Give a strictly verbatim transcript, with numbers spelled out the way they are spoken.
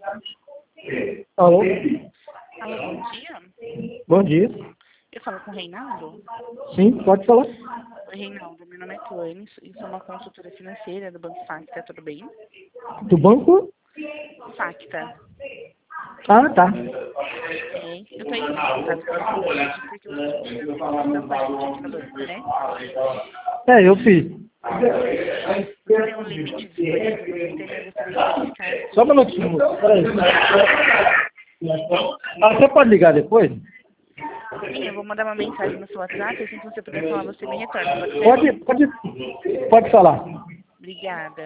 Alô? Alô, bom dia. Bom dia. Eu falo com o Reinaldo. Sim, pode falar. Oi, Reinaldo. Meu nome é Tuane e sou uma consultora financeira do Banco Facta, tudo bem? Do banco? Facta. Ah, tá. É, eu tô entrando em contato com você hoje porque você já fez a inscrição com a gente aqui no banco, né? É, eu fiz. Você tem um limite disponível no sistema e eu gostaria de verificar. Só um minutinho, peraí. Ah, você pode ligar depois? Sim, eu vou mandar uma mensagem no seu WhatsApp, assim que você puder falar, você me retorna, pode ser? Pode, pode, pode falar. Obrigada.